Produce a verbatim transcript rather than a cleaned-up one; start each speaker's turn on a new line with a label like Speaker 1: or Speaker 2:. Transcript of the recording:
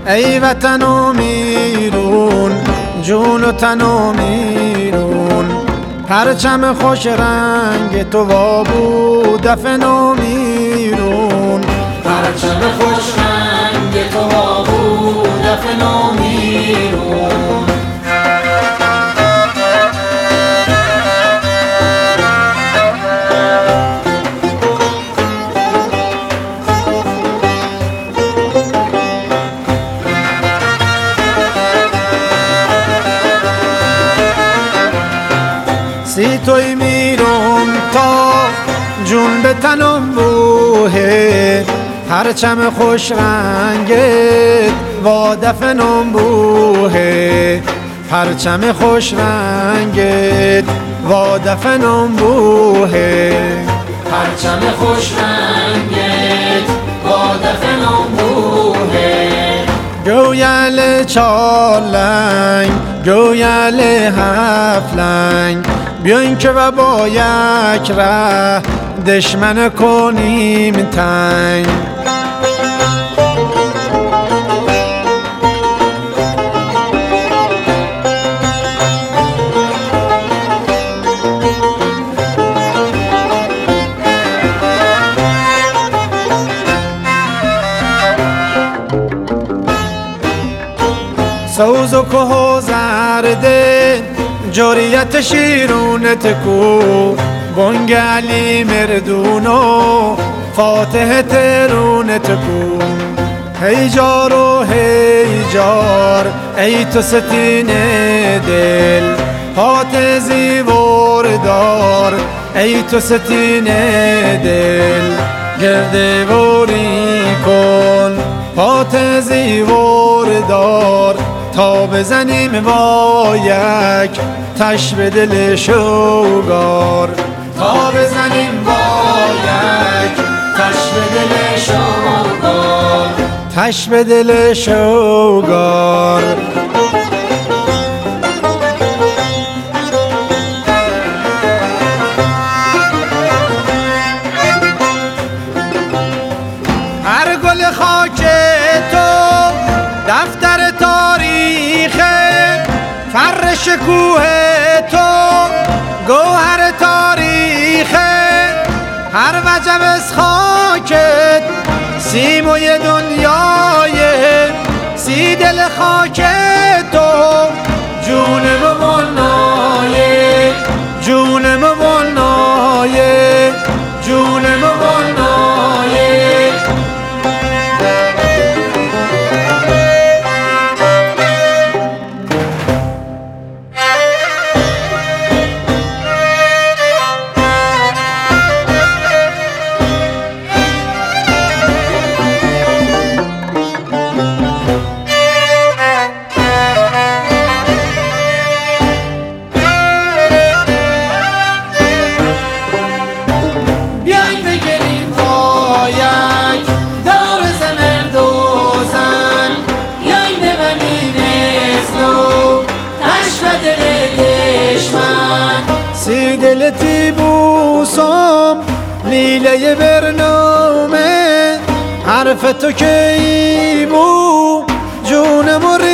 Speaker 1: ای وطن و میرون، جون و تن و میرون، پرچم خوش رنگ تو وابو دفن و میرون،
Speaker 2: پرچم خوش رنگ تو وابو دفن و میرون.
Speaker 1: سی توی میرم تا جون به تنم بوه، پرچم خوش رنگت و دفنم بوه، پرچم خوش رنگت و دفنم بوه،
Speaker 2: پرچم خوش رنگت و دفنم بوه.
Speaker 1: گویل چالنگ گویل هفلنگ، بیاین که و با یک ره دشمن کنیم تنگ. سوز و که و زرده جوریت شیرونت کو، بانگ علی مردون و فاتح ترونت کو. هی جار و هی جار ای تو ستین دل، پات زیور دار ای تو ستین دل، گرده بوری کن پات زیور دار، تا بزنیم با یک تش به دل شوگار،
Speaker 2: تا بزنیم با یک تش به دل شوگار،
Speaker 1: تش به دل شوگار. هر گل خاک تو دفتر تاریخ، فر شکوه تو گوهر تاریخ، هر وجب از خاکت سیموی دنیای، سی دل خاک تو جون مبنای، جون مبنای، جون مبنای. سی دلتی بوسم لیله برنامه، حرف تو کی بو جونم